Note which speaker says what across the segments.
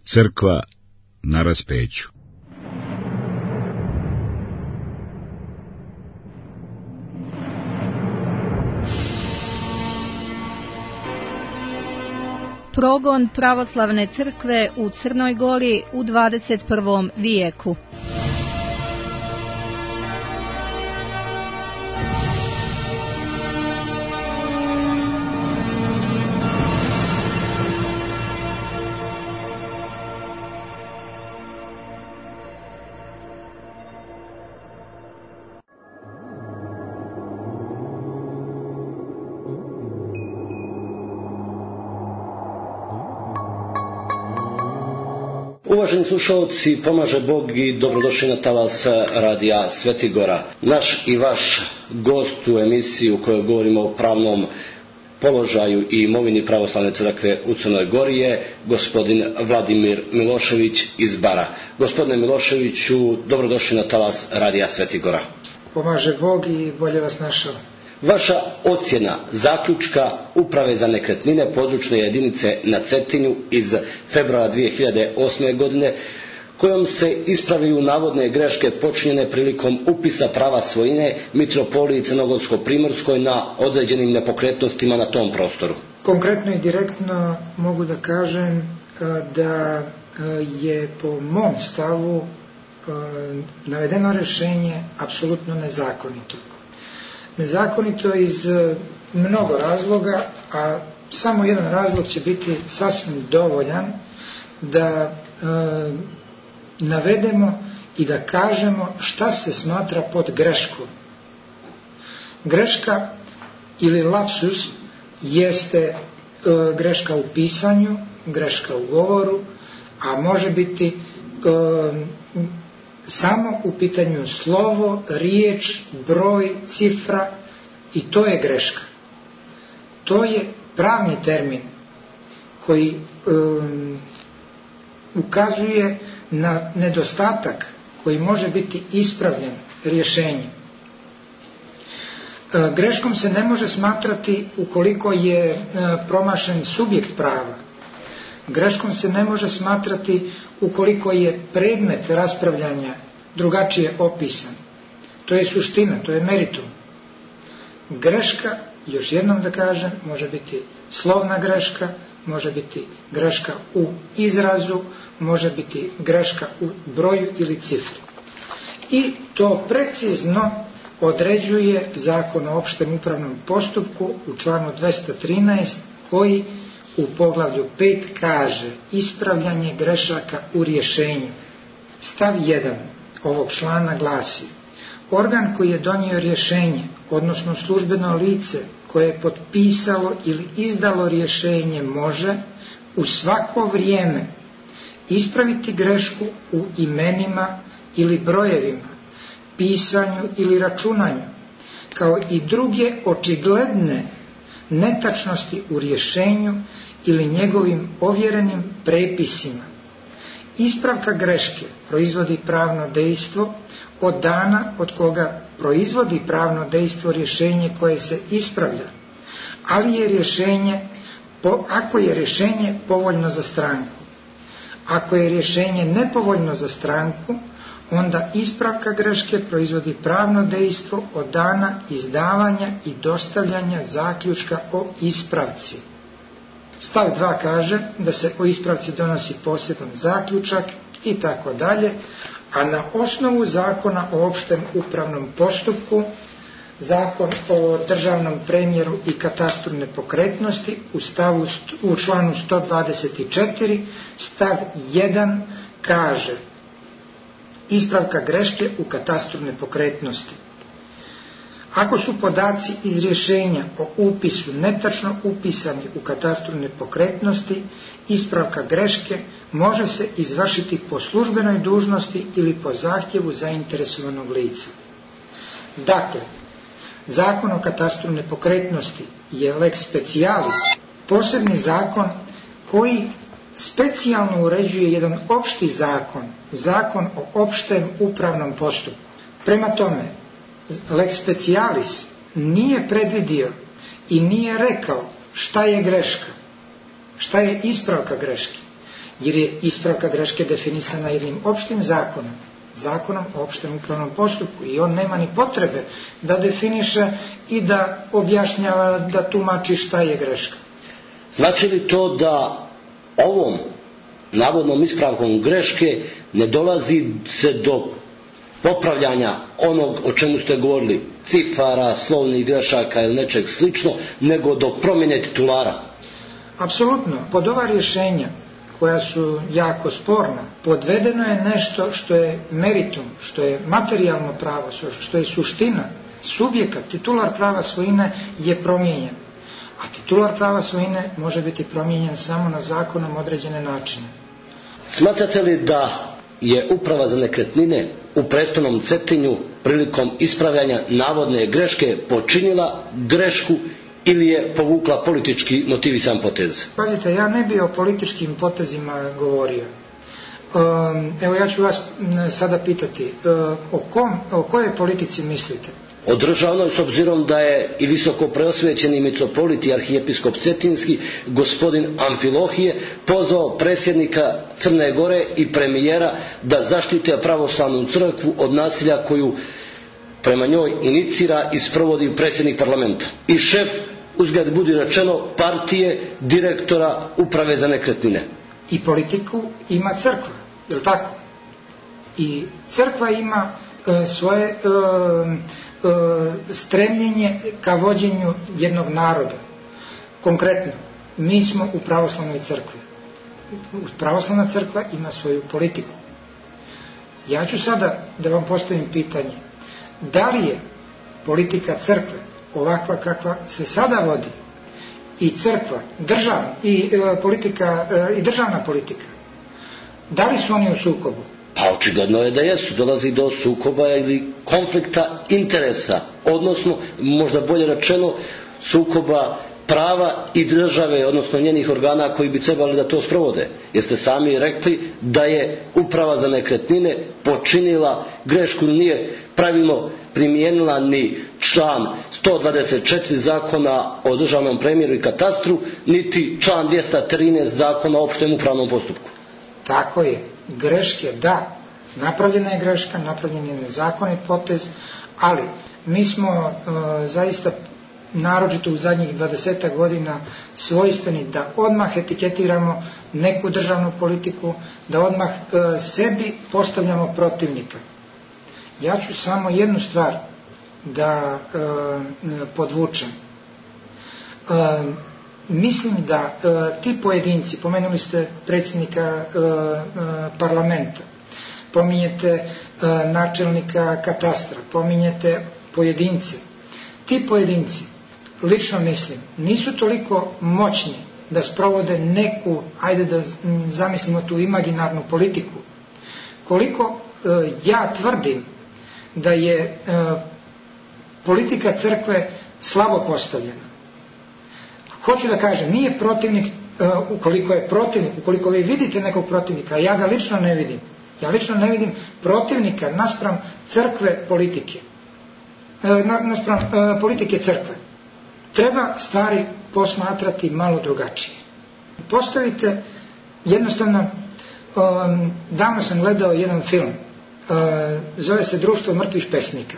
Speaker 1: Crkva na raspeću.
Speaker 2: Progon pravoslavne crkve u Crnoj Gori u 21. vijeku.
Speaker 3: Uvaženi slušalci, pomaže Bog i dobrodošli na talas radija Svetigora. Naš i vaš gost u emisiji u kojoj govorimo o pravnom položaju i imovini pravoslavne crkve u Crnoj Gori je gospodin Vladimir Milošević iz Bara. Gospodine Miloševiću, dobrodošli na talas radija Svetigora.
Speaker 4: Pomaže Bog i bolje vas našao.
Speaker 3: Vaša ocjena zaključka Uprave za nekretnine područne jedinice na Cetinju iz februara 2008. godine, kojom se ispravljaju navodne greške počinjene prilikom upisa prava svojine Mitropoliji Crnogorsko-primorskoj na određenim nepokretnostima na tom prostoru.
Speaker 4: Konkretno i direktno mogu da kažem da je po mom stavu navedeno rješenje apsolutno nezakonito. Nezakonito iz mnogo razloga, a samo jedan razlog će biti sasvim dovoljan da navedemo i da kažemo šta se smatra pod greškom. Greška ili lapsus jeste greška u pisanju, greška u govoru, a može biti samo u pitanju slovo, riječ, broj, cifra, i to je greška. To je pravni termin koji ukazuje na nedostatak koji može biti ispravljen rješenjem. Greškom se ne može smatrati ukoliko je promašen subjekt prava. Greškom se ne može smatrati ukoliko je predmet raspravljanja drugačije opisan. To je suština, to je meritum. Greška, još jednom da kažem, može biti slovna greška, može biti greška u izrazu, može biti greška u broju ili cifri. I to precizno određuje Zakon o opštem upravnom postupku u članu 213 koji u poglavlju 5 kaže ispravljanje grešaka u rješenju. Stav 1 ovog člana glasi: organ koji je donio rješenje, odnosno službeno lice koje je potpisalo ili izdalo rješenje, može u svako vrijeme ispraviti grešku u imenima ili brojevima, pisanju ili računanju, kao i druge očigledne netačnosti u rješenju ili njegovim ovjerenim prepisima. Ispravka greške proizvodi pravno dejstvo od dana od koga proizvodi pravno dejstvo rješenje koje se ispravlja, ali je rješenje, ako je rješenje povoljno za stranku. Ako je rješenje nepovoljno za stranku, onda ispravka greške proizvodi pravno dejstvo od dana izdavanja i dostavljanja zaključka o ispravci. Stav 2 kaže da se o ispravci donosi poseban zaključak i tako dalje, a na osnovu Zakona o opštem upravnom postupku, Zakon o državnom premjeru i katastru nepokretnosti u članu 124 stav 1 kaže ispravka greške u katastru nepokretnosti. Ako su podaci iz rješenja o upisu netačno upisani u katastru nepokretnosti, ispravka greške može se izvršiti po službenoj dužnosti ili po zahtjevu zainteresovanog lica. Dakle, Zakon o katastru nepokretnosti je lex specialis, posebni zakon koji specijalno uređuje jedan opšti zakon, Zakon o opštem upravnom postupku. Prema tome, lex specialis nije predvidio i nije rekao šta je greška, šta je ispravka greške jer je ispravka greške definisana jednim opštim zakonom, zakonom o opštem upravnom postupku, i on nema ni potrebe da definiše i da objašnjava, da tumači šta je greška.
Speaker 3: Znači li to da ovom navodnom ispravkom greške ne dolazi se do popravljanja onog o čemu ste govorili, cifara, slovnih grešaka ili nečeg slično, nego do promjene titulara?
Speaker 4: Apsolutno. Pod ova rješenja koja su jako sporna, podvedeno je nešto što je meritum, što je materijalno pravo, što je suština, subjekat, titular prava svojine je promijenjen. A titular prava svojine može biti promijenjen samo na zakonom određene načine.
Speaker 3: Smatrate li da je Uprava za nekretnine u Prestolnom Cetinju prilikom ispravljanja navodne greške počinila grešku ili je povukla politički motivisan potez?
Speaker 4: Pazite, ja ne bi o političkim potezima govorio. Evo, ja ću vas sada pitati, o kojoj politici mislite?
Speaker 3: O državnoj, s obzirom da je i visoko preosvećeni mitropolit i arhijepiskop Cetinski, gospodin Amfilohije, pozvao predsjednika Crne Gore i premijera da zaštite pravoslavnu crkvu od nasilja koju prema njoj inicira i sprovodi predsjednik parlamenta i šef, uzgled budi rečeno, partije direktora Uprave za nekretnine.
Speaker 4: I politiku ima crkva, je li tako? I crkva ima svoje stremljenje ka vođenju jednog naroda. Konkretno, mi smo u pravoslavnoj crkvi. Pravoslavna crkva ima svoju politiku. Ja ću sada da vam postavim pitanje. Da li je politika crkve ovakva kakva se sada vodi i crkva, državna politika, da li su oni u sukobu?
Speaker 3: Pa očigledno je da jesu, dolazi do sukoba ili konflikta interesa, odnosno, možda bolje rečeno, sukoba prava i države, odnosno njenih organa koji bi trebali da to sprovode. Jer ste sami rekli da je Uprava za nekretnine počinila grešku, nije pravilno primijenila ni član 124 Zakona o državnom premjeru i katastru, niti član 213 Zakona o opštem upravnom postupku.
Speaker 4: Tako je. Greške, da, napravljena je greška, napravljen je nezakonit potez, ali mi smo zaista, naročito u zadnjih 20 godina, svojstveni da odmah etiketiramo neku državnu politiku, da odmah sebi postavljamo protivnika. Ja ću samo jednu stvar da podvučem. Mislim da ti pojedinci, pomenuli ste predsjednika parlamenta, pominjete načelnika katastra, pominjete pojedince. Ti pojedinci, lično mislim, nisu toliko moćni da sprovode neku, ajde da zamislimo tu imaginarnu politiku, koliko ja tvrdim da je politika crkve slabo postavljena. Hoću da kažem, nije protivnik, ukoliko je protivnik, ukoliko vi vidite nekog protivnika, ja ga lično ne vidim. Ja lično ne vidim protivnika naspram crkve politike. Naspram politike crkve. Treba stvari posmatrati malo drugačije. Postavite, jednostavno, davno sam gledao jedan film, zove se Društvo mrtvih pesnika.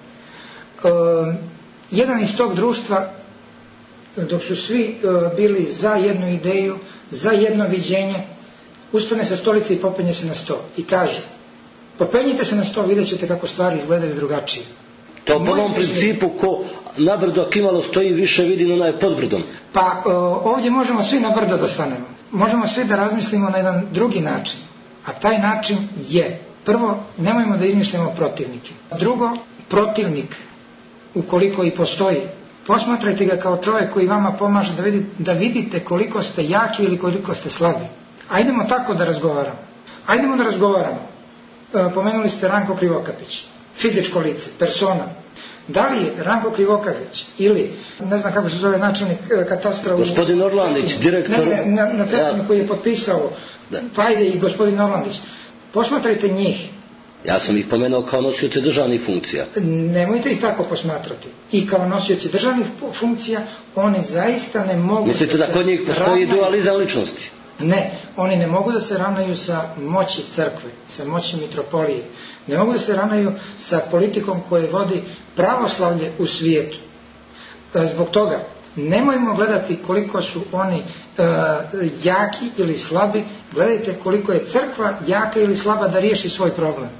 Speaker 4: Jedan iz tog društva, dok su svi bili za jednu ideju, za jedno viđenje, ustane sa stolice i popenje se na sto i kaže: popenjite se na sto, vidjet ćete kako stvari izgledaju drugačije.
Speaker 3: To po ovom principu, ko na brdo kimalo stoji, više vidi no onaj pod brdom.
Speaker 4: Pa ovdje možemo svi na brdo da stanemo. Možemo svi da razmislimo na jedan drugi način. A taj način je: prvo, nemojmo da izmišljamo protivnike. Drugo, protivnik, ukoliko i postoji, posmatrajte ga kao čovjek koji vama pomaže da vidite koliko ste jaki ili koliko ste slabi. Ajdemo tako da razgovaramo. Ajdemo da razgovaramo. Pomenuli ste Ranko Krivokapić, fizičko lice, persona. Da li je Ranko Krivokapić ili, ne znam kako se zove načelnik katastra,
Speaker 3: gospodin Orlandić, direktor
Speaker 4: na Cetinju koji je potpisao, pa ajde i gospodin Orlandić, posmatrajte njih.
Speaker 3: Ja sam ih pomenuo kao nosioci državnih funkcija.
Speaker 4: Nemojte ih tako posmatrati. I kao nosioci državnih funkcija oni zaista ne mogu...
Speaker 3: Mislite da kod njih postoji dualizam ličnosti?
Speaker 4: Ne, oni ne mogu da se ravnaju sa moći crkve, sa moći mitropolije. Ne mogu da se ravnaju sa politikom koje vodi pravoslavlje u svijetu. Zbog toga nemojmo gledati koliko su oni jaki ili slabi, gledajte koliko je crkva jaka ili slaba da riješi svoj problem.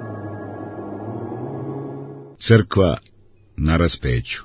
Speaker 1: Crkva na raspeću.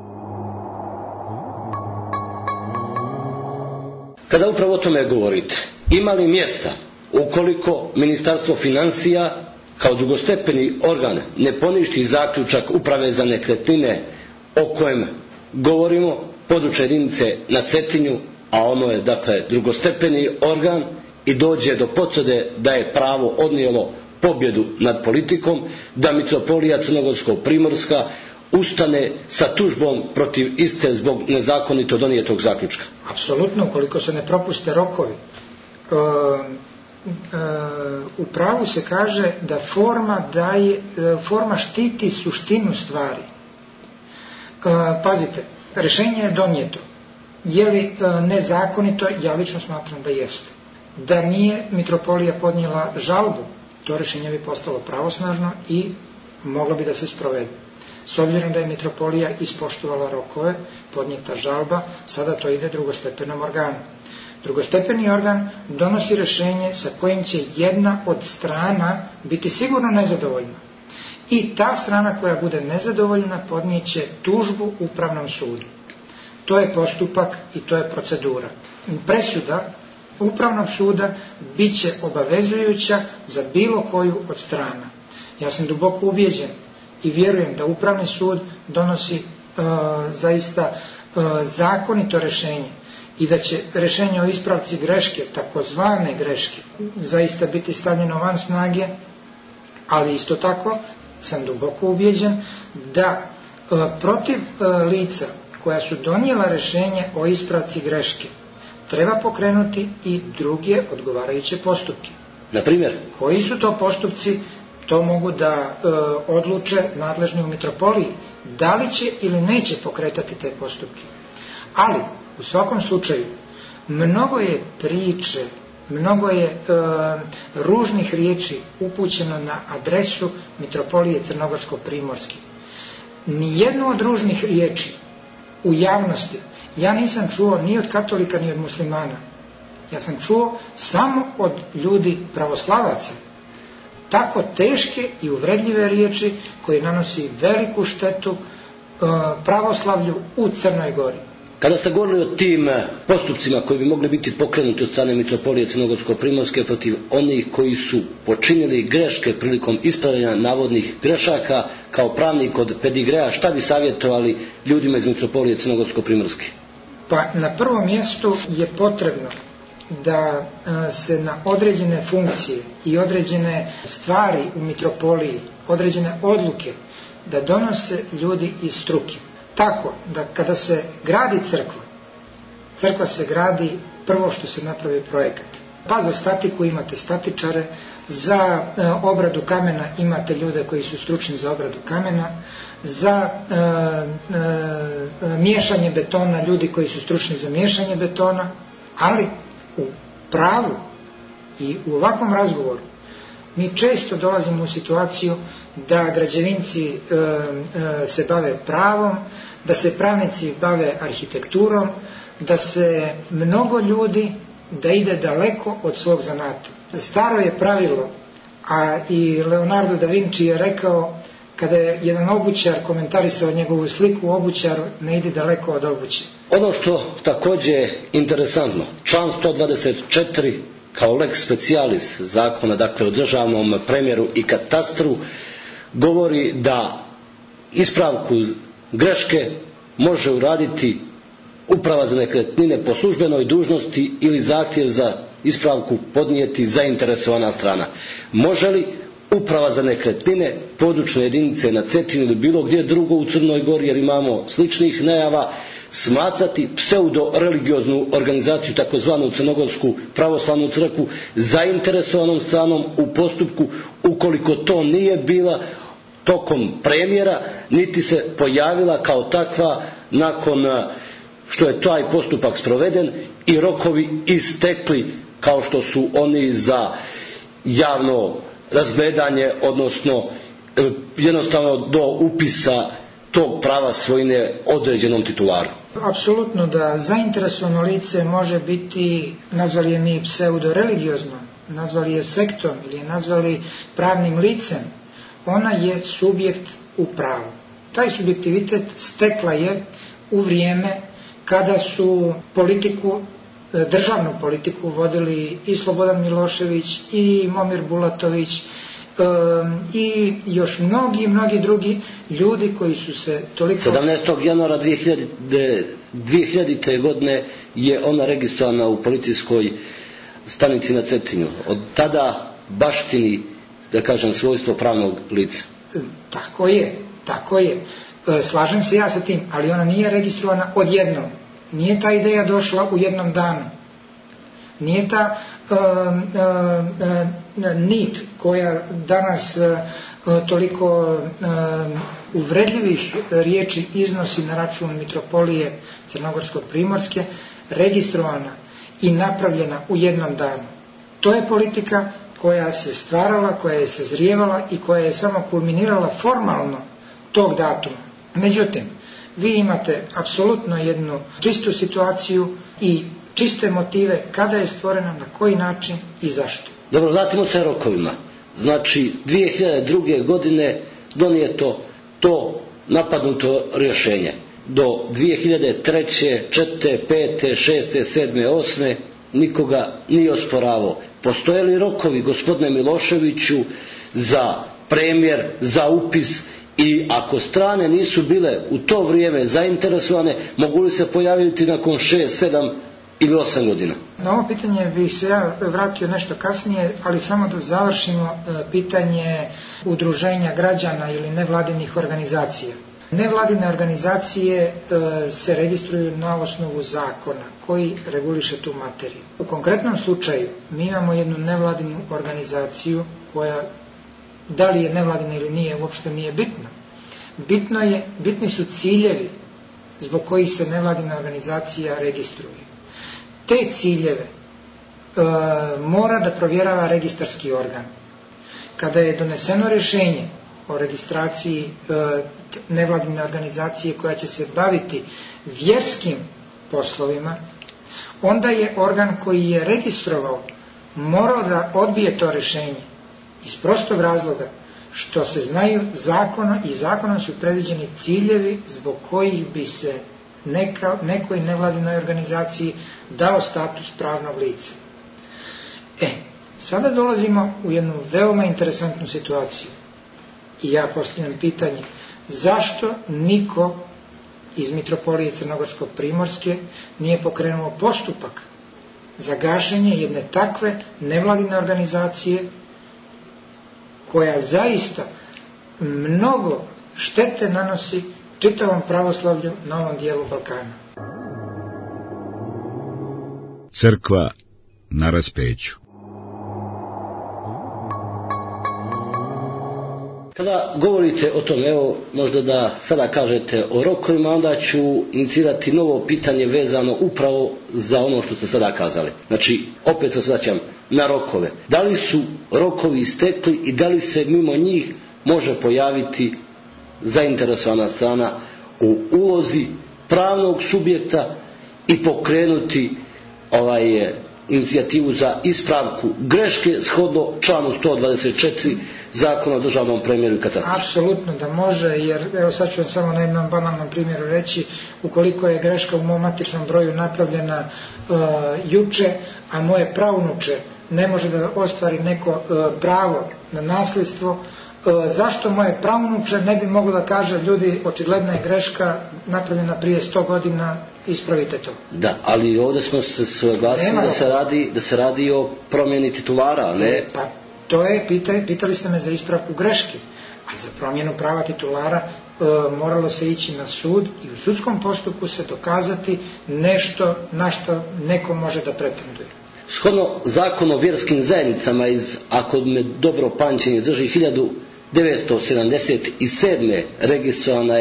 Speaker 3: Kada upravo o tome govorite, ima li mjesta ukoliko Ministarstvo financija kao drugostepeni organ ne poništi zaključak uprave za nekretnine o kojem govorimo, područje jedinice na Cetinju, a ono je dakle drugostepeni organ, i dođe do potvrde da je pravo odnijelo pobjedu nad politikom, da mitropolija Crnogorsko-primorska ustane sa tužbom protiv iste zbog nezakonito donijetog zaključka?
Speaker 4: Apsolutno, ukoliko se ne propuste rokovi. U pravu se kaže da forma štiti suštinu stvari. Pazite, rješenje je donijeto. Je li nezakonito? Ja lično smatram da jeste. Da nije mitropolija podnijela žalbu, to rješenje bi postalo pravosnažno i moglo bi da se sprovede. S obzirom da je mitropolija ispoštovala rokove, podnijeta žalba, sada to ide drugostepenom organu. Drugostepeni organ donosi rješenje sa kojim će jedna od strana biti sigurno nezadovoljna. I ta strana koja bude nezadovoljna podnijeće tužbu Upravnom sudu. To je postupak i to je procedura. Presuda Upravnog suda bit će obavezujuća za bilo koju od strana. Ja sam duboko ubijeđen i vjerujem da Upravni sud donosi zaista zakonito rješenje i da će rješenje o ispravci greške, takozvane greške, zaista biti stavljeno van snage, ali isto tako sam duboko ubijeđen da protiv lica koja su donijela rješenje o ispravci greške treba pokrenuti i druge odgovarajuće postupke.
Speaker 3: Na primjer?
Speaker 4: Koji su to postupci? To mogu da odluče nadležni u mitropoliji, da li će ili neće pokretati te postupke. Ali, u svakom slučaju, mnogo je priče, mnogo je ružnih riječi upućeno na adresu mitropolije Crnogorsko-primorske. Nijednu od ružnih riječi u javnosti ja nisam čuo ni od katolika ni od muslimana. Ja sam čuo samo od ljudi pravoslavaca. Tako teške i uvredljive riječi koje nanosi veliku štetu pravoslavlju u Crnoj Gori.
Speaker 3: Kada ste govorili o tim postupcima koji bi mogli biti pokrenuti od strane mitropolije Crnogorsko-primorske protiv onih koji su počinili greške prilikom ispravljanja navodnih grešaka, kao pravnik od pedigreja, šta bi savjetovali ljudima iz mitropolije Crnogorsko-primorske?
Speaker 4: Pa na prvom mjestu je potrebno da se na određene funkcije i određene stvari u mitropoliji, određene odluke, da donose ljudi iz struke. Tako da kada se gradi crkva se gradi prvo što se napravi projekat. Pa za statiku imate statičare, za obradu kamena imate ljude koji su stručni za obradu kamena, za miješanje betona ljudi koji su stručni za miješanje betona, ali u pravu i u ovakvom razgovoru mi često dolazimo u situaciju da građevinci se bave pravom, da se pravnici bave arhitekturom, da se mnogo ljudi da ide daleko od svog zanata. Staro je pravilo, a i Leonardo da Vinci je rekao, kada je jedan obućar komentarisao njegovu sliku, obućar ne ide daleko od obuće.
Speaker 3: Ono što također je interesantno, član 124 kao lex specialis zakona, dakle o državnom premjeru i katastru, govori da ispravku greške može uraditi uprava za nekretnine po službenoj dužnosti ili zahtjev za ispravku podnijeti zainteresovana strana. Može li uprava za nekretnine područne jedinice na Cetini ili bilo gdje drugo u Crnoj Gori, jer imamo sličnih najava, smatrati pseudo-religioznu organizaciju, takozvanu Crnogorsku pravoslavnu crkvu, zainteresovanom stranom u postupku, ukoliko to nije bila tokom premjera, niti se pojavila kao takva nakon što je taj postupak sproveden i rokovi istekli kao što su oni za javno razgledanje, odnosno jednostavno do upisa tog prava svojine određenom titularu.
Speaker 4: Apsolutno da zainteresovano lice može biti, nazvali je mi pseudo-religiozno, nazvali je sektom ili je nazvali pravnim licem, ona je subjekt u pravu. Taj subjektivitet stekla je u vrijeme kada su državnu politiku vodili i Slobodan Milošević i Momir Bulatović i još mnogi drugi ljudi koji su se toliko...
Speaker 3: 17. januara 2000. godine je ona registrovana u policijskoj stanici na Cetinju. Od tada baštini, da kažem, svojstvo pravnog lica. Tako je. Slažem se ja sa tim, ali ona nije registrovana odjednom. Nije ta ideja došla u jednom danu. Nije ta nit koja danas toliko uvredljivih riječi iznosi na račun mitropolije Crnogorsko-primorske registrovana i napravljena u jednom danu. To je politika koja se stvarala, koja je sazrijevala i koja je samo kulminirala formalno tog datuma. Međutim, vi imate apsolutno jednu čistu situaciju i čiste motive kada je stvorena, na koji način i zašto. Dobro, vratimo se rokovima. Znači, 2002. godine donijeto to napadnuto rješenje. Do 2003., 4., 5., 6., 7., 8. nikoga nije osporavao. Postoje li rokovi, gospodine Miloševiću, za premjer, za upis, i ako strane nisu bile u to vrijeme zainteresovane, mogu li se pojaviti nakon 6, 7 ili 8 godina?
Speaker 4: Na ovo pitanje bih se ja vratio nešto kasnije, ali samo da završimo pitanje udruženja građana ili nevladinih organizacija. Nevladine organizacije se registruju na osnovu zakona koji reguliše tu materiju. U konkretnom slučaju mi imamo jednu nevladinu organizaciju koja, da li je nevladina ili nije, uopšte nije bitno. Bitni su ciljevi zbog kojih se nevladina organizacija registruje. Te ciljeve mora da provjerava registarski organ. Kada je doneseno rješenje o registraciji nevladine organizacije koja će se baviti vjerskim poslovima, onda je organ koji je registrovao morao da odbije to rješenje iz prostog razloga što se znaju zakona i zakonom su predviđeni ciljevi zbog kojih bi se nekoj nevladinoj organizaciji dao status pravnog lica. Sada dolazimo u jednu veoma interesantnu situaciju i ja postavljam pitanje zašto niko iz mitropolije Crnogorsko-primorske nije pokrenuo postupak za gašenje jedne takve nevladine organizacije koja zaista mnogo štete nanosi čitavom pravoslavlju na ovom dijelu Balkana.
Speaker 1: Crkva na raspeću.
Speaker 3: Kada govorite o tome, evo možda da sada kažete o rokovima, onda ću inicirati novo pitanje vezano upravo za ono što ste sada kazali. Znači, opet se vraćam na rokove. Da li su rokovi istekli i da li se mimo njih može pojaviti zainteresovana strana u ulozi pravnog subjekta i pokrenuti inicijativu za ispravku greške shodno članu 124 Zakona o državnom premjeru i katastru?
Speaker 4: Apsolutno da može, jer evo sad ću vam samo na jednom banalnom primjeru reći, ukoliko je greška u mom matičnom broju napravljena juče, a moje pravnuče ne može da ostvari neko pravo na nasljedstvo, zašto moje pravnuče ne bi moglo da kaže ljudi, očigledna je greška napravljena prije 100 godina, ispravite to.
Speaker 3: Da, ali ovdje smo se saglasili da se radi o promjeni titulara, ne?
Speaker 4: Pa to je, pitali ste me za ispravku greške, a za promjenu prava titulara moralo se ići na sud i u sudskom postupku se dokazati nešto na što neko može da pretenduje.
Speaker 3: Shodno Zakon o vjerskim zajednicama iz, ako me dobro pamćenje drži, 1977. registrovana je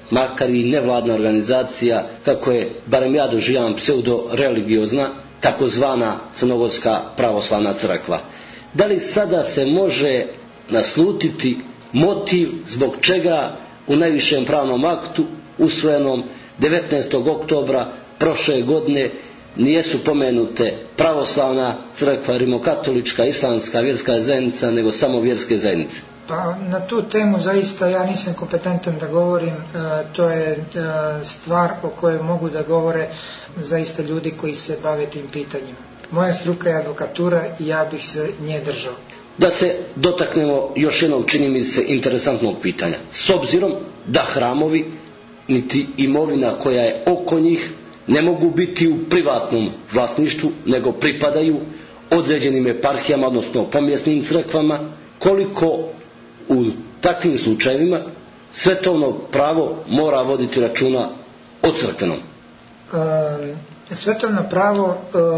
Speaker 3: makar i nevladna organizacija, kako je, barem ja doživljavam, pseudo-religiozna, takozvana Crnogorska pravoslavna crkva. Da li sada se može naslutiti motiv zbog čega u najvišem pravnom aktu usvojenom 19. oktobra prošle godine nijesu pomenute pravoslavna crkva, rimokatolička, islamska vjerska zajednica, nego samo vjerske zajednice?
Speaker 4: Pa na tu temu zaista ja nisam kompetentan da govorim, to je stvar o kojoj mogu da govore zaista ljudi koji se bave tim pitanjima. Moja struka je advokatura i ja bih se nje držao.
Speaker 3: Da se dotaknemo još jednog, čini mi se, interesantnog pitanja. S obzirom da hramovi niti imovina koja je oko njih ne mogu biti u privatnom vlasništvu, nego pripadaju određenim eparhijama, odnosno pomjesnim crkvama, koliko u takvim slučajevima svetovno pravo mora voditi računa o crkvenom?
Speaker 4: Svetovno pravo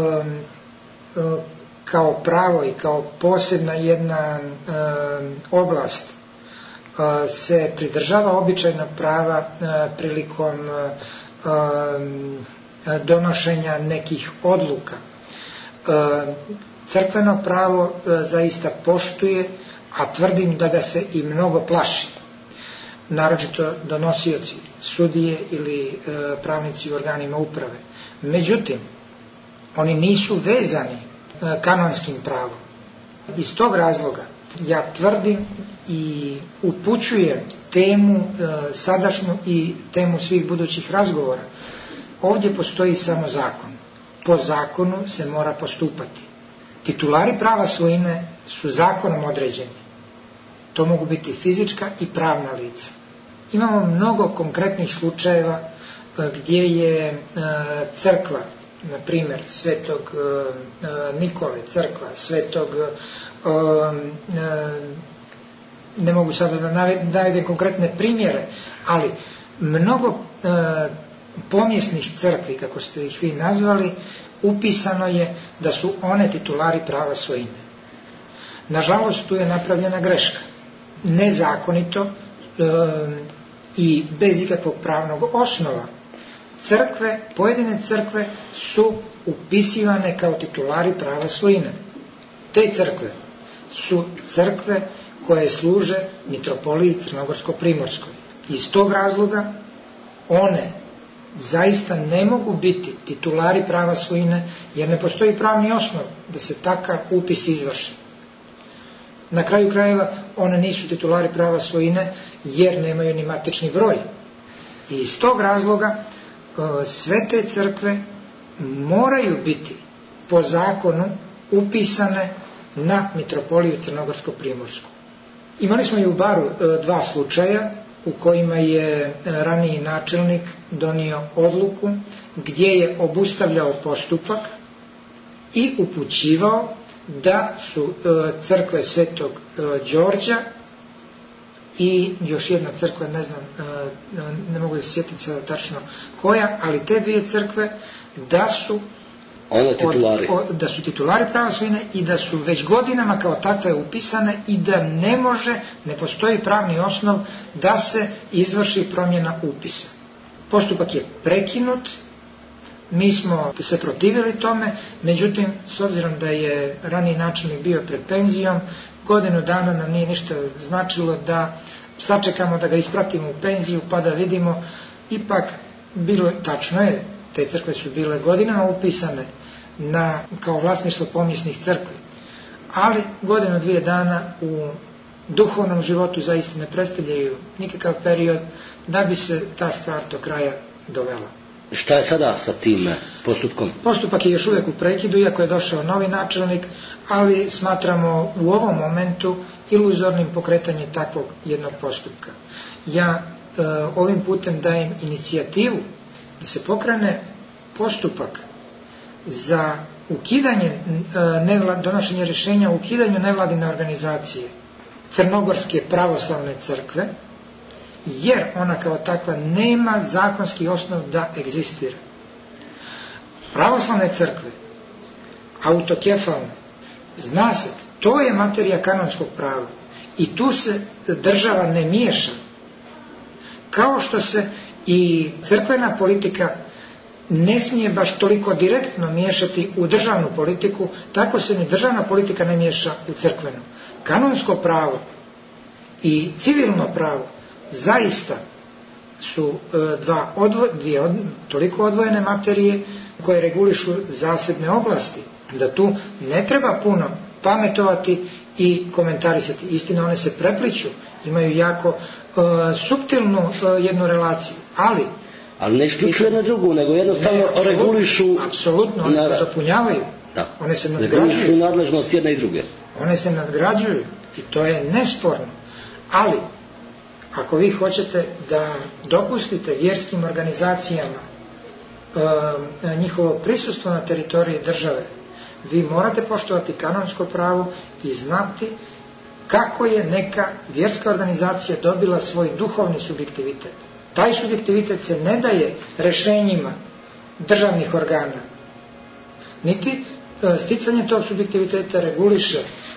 Speaker 4: kao pravo i kao posebna jedna oblast se pridržava običajnog prava prilikom donošenja nekih odluka. Crkveno pravo zaista poštuje, a tvrdim da ga se i mnogo plaši. Naročito donosioci, sudije ili pravnici u organima uprave. Međutim, oni nisu vezani kanonskim pravom. Iz tog razloga ja tvrdim i upućujem temu sadašnju i temu svih budućih razgovora. Ovdje postoji samo zakon. Po zakonu se mora postupati. Titulari prava svojine su zakonom određeni. To mogu biti fizička i pravna lica. Imamo mnogo konkretnih slučajeva gdje je crkva, na primjer Svetog Nikole, crkva Svetog, ne mogu sada da navedem konkretne primjere, ali mnogo pomjesnih crkvi, kako ste ih vi nazvali, upisano je da su one titulari prava svojine. Nažalost, tu je napravljena greška. Nezakonito i bez ikakvog pravnog osnova crkve, pojedine crkve su upisivane kao titulari prava svojine. Te crkve su crkve koje služe mitropoliji Crnogorsko-primorskoj. Iz tog razloga one zaista ne mogu biti titulari prava svojine, jer ne postoji pravni osnov da se takav upis izvrši. Na kraju krajeva one nisu titulari prava svojine jer nemaju ni matični broj. I iz tog razloga sve te crkve moraju biti po zakonu upisane na mitropoliju Crnogorsko-primorsku. Imali smo i u Baru dva slučaja u kojima je raniji načelnik donio odluku gdje je obustavljao postupak i upućivao da su crkve Svetog Đorđa i još jedna crkva, ne znam, ne mogu da se sjetiti sada tačno koja, ali te dvije crkve da su titulari prava svojine i da su već godinama kao takve upisane i da ne postoji pravni osnov da se izvrši promjena upisa. Postupak je prekinut, mi smo se protivili tome, međutim, s obzirom da je raniji načelnik bio pred penzijom, godinu dana nam nije ništa značilo da sačekamo da ga ispratimo u penziju pa da vidimo. Ipak bilo, tačno je, te crkve su bile godinama upisane kao vlasništvo pomjesnih crkvi, ali godinu, dvije dana u duhovnom životu zaista ne predstavljaju nikakav period da bi se ta stvar do kraja dovela.
Speaker 3: Šta je sada sa tim postupkom?
Speaker 4: Postupak je još uvijek u prekidu, iako je došao novi načelnik, ali smatramo u ovom momentu iluzornim pokretanje takvog jednog postupka. Ja ovim putem dajem inicijativu da se pokrene postupak za ukidanje, donošenje rješenja o ukidanju nevladine organizacije Crnogorske pravoslavne crkve, jer ona kao takva nema zakonski osnov da egzistira. Pravoslavne crkve, autokefalne, zna se, to je materija kanonskog prava i tu se država ne miješa. Kao što se i crkvena politika ne smije baš toliko direktno miješati u državnu politiku, tako se ni državna politika ne miješa u crkvenu. Kanonsko pravo i civilno pravo zaista su dvije toliko odvojene materije koje regulišu zasebne oblasti, da tu ne treba puno pametovati i komentarisati. Istina, one se prepliću, imaju jako suptilnu jednu relaciju, ali
Speaker 3: ne isključuju jedna drugu, nego jednostavno regulišu.
Speaker 4: Apsolutno, one se dopunjavaju.
Speaker 3: Da.
Speaker 4: One se nadgrađuju.
Speaker 3: Regulišu nadležnost jedne i druge.
Speaker 4: One se nadgrađuju i to je nesporno. Ali, ako vi hoćete da dopustite vjerskim organizacijama njihovo prisustvo na teritoriji države, vi morate poštovati kanonsko pravo i znati kako je neka vjerska organizacija dobila svoj duhovni subjektivitet. Taj subjektivitet se ne daje rješenjima državnih organa, niti sticanje tog subjektiviteta reguliše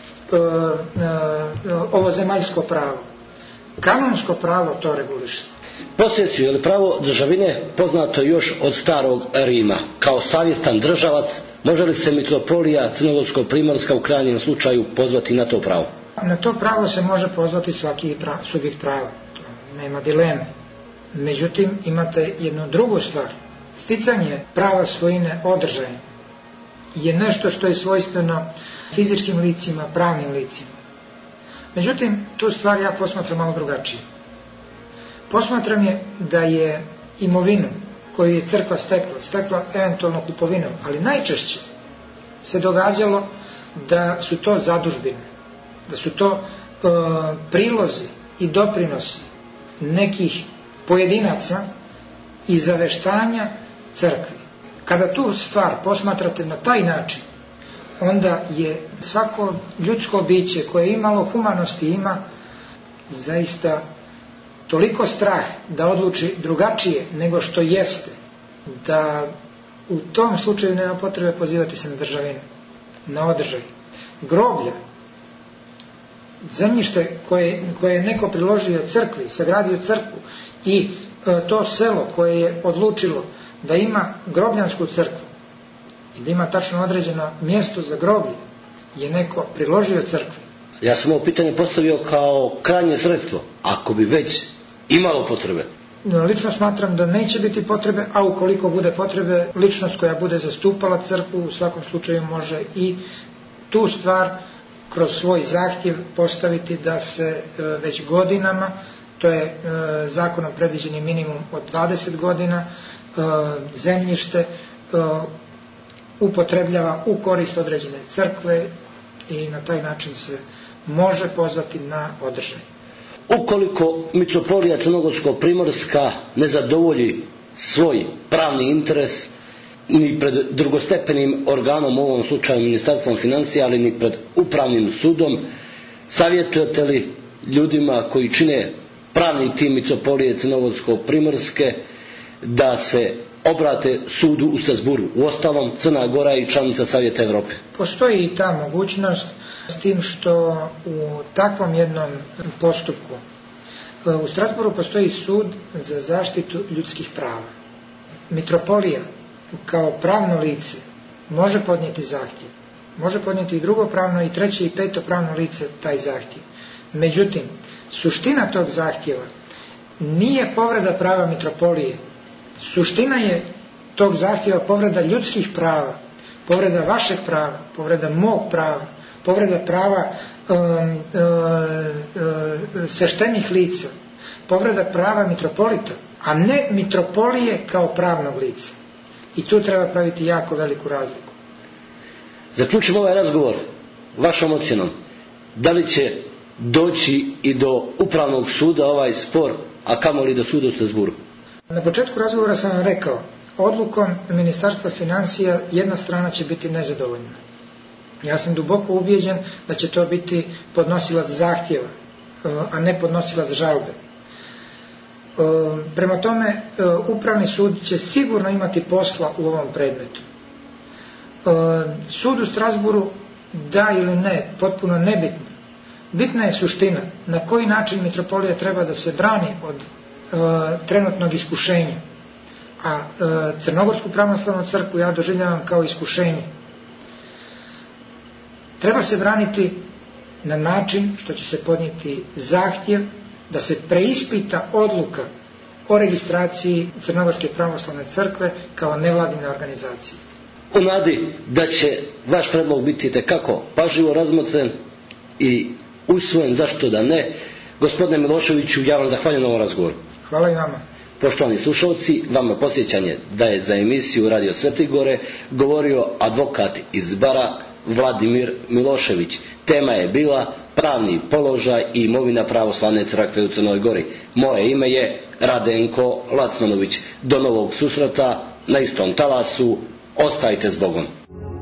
Speaker 4: ovo zemaljsko pravo. Kanonsko pravo to reguliše.
Speaker 3: Posesiju ili pravo državine poznato još od starog Rima. Kao savjestan državac, može li se mitropolija Crnogorsko-primorska u krajnjem slučaju pozvati na to pravo?
Speaker 4: Na to pravo se može pozvati svaki subjekt prava. To nema dileme. Međutim, imate jednu drugu stvar. Sticanje prava svojine održaja je nešto što je svojstveno fizičkim licima, pravnim licima. Međutim, tu stvar ja posmatram malo drugačije. Posmatram je da je imovinu koju je crkva stekla eventualno kupovinom, ali najčešće se događalo da su to zadužbine, da su to prilozi i doprinosi nekih pojedinaca i zaveštanja crkvi. Kada tu stvar posmatrate na taj način, onda je svako ljudsko biće koje imalo humanosti ima zaista toliko strah da odluči drugačije nego što jeste, da u tom slučaju nema potrebe pozivati se na državinu, na održaj. Groblja, zemljište koje je neko priložio crkvi, sagradio crkvu i to selo koje je odlučilo da ima grobljansku crkvu i da ima tačno određeno mjesto za groblje, je neko priložio crkvi.
Speaker 3: Ja sam ovo pitanje postavio kao krajnje sredstvo, ako bi već imalo potrebe.
Speaker 4: Lično smatram da neće biti potrebe, a ukoliko bude potrebe, ličnost koja bude zastupala crkvu u svakom slučaju može i tu stvar kroz svoj zahtjev postaviti da se već godinama, to je zakonom predviđeni minimum od 20 godina, zemljište upotrebljava u korist određene crkve i na taj način se može pozvati na održaj.
Speaker 3: Ukoliko mitropolija Crnogorsko-primorska ne zadovolji svoj pravni interes ni pred drugostepenim organom, u ovom slučaju Ministarstvom financija, ali ni pred upravnim sudom, savjetujete li ljudima koji čine pravni tim mitropolije Crnogorsko-primorske da se obrate sudu u Strasburu? Uostalom, Crna Gora je i članica Savjeta Europe.
Speaker 4: Postoji i ta mogućnost, s tim što u takvom jednom postupku u Strasburu postoji sud za zaštitu ljudskih prava. Mitropolija kao pravno lice može podnijeti zahtjev. Može podnijeti i drugo pravno, i treće i peto pravno lice taj zahtjev. Međutim, suština tog zahtjeva nije povreda prava mitropolije. Suština je tog zahtjeva povreda ljudskih prava, povreda vašeg prava, povreda mog prava, povreda prava sveštenih lica, povreda prava mitropolita, a ne mitropolije kao pravnog lica. I tu treba praviti jako veliku razliku.
Speaker 3: Zaključimo ovaj razgovor vašom ocjenom. Da li će doći i do upravnog suda ovaj spor, a kamoli do suda u Strasburu?
Speaker 4: Na početku razgovora sam vam rekao, odlukom Ministarstva financija jedna strana će biti nezadovoljna. Ja sam duboko ubijeđen da će to biti podnosilac zahtjeva, a ne podnosilac žalbe. Prema tome, upravni sud će sigurno imati posla u ovom predmetu. Sud u Strasburu, da ili ne, potpuno nebitno. Bitna je suština na koji način mitropolija treba da se brani od trenutnog iskušenja. A Crnogorsku pravoslavnu crkvu ja doživljavam kao iskušenje. Treba se braniti na način što će se podnijeti zahtjev da se preispita odluka o registraciji Crnogorske pravoslavne crkve kao nevladine organizacije.
Speaker 3: U nadi da će vaš predlog biti itekako pažljivo razmotren i usvojen, zašto da ne, gospodine Miloševiću, ja vam zahvaljujem na ovom razgovoru.
Speaker 4: Hvala i vama.
Speaker 3: Poštovani slušalci, vama podsjećanje da je za emisiju Radio Svetigore govorio advokat iz Bara Vladimir Milošević. Tema je bila pravni položaj i imovina pravoslavne crkve u Crnoj Gori. Moje ime je Radenko Lacmanović. Do novog susreta na istom talasu. Ostajte s Bogom.